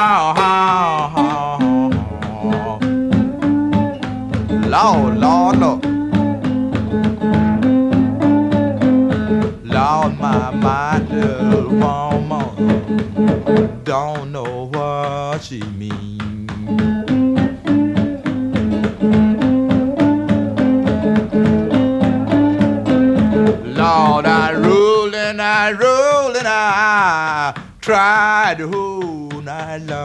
Lord, Lord, Lord. Lord, my little woman don't know what she means. Lord, I roll and I roll and I try the whole night long.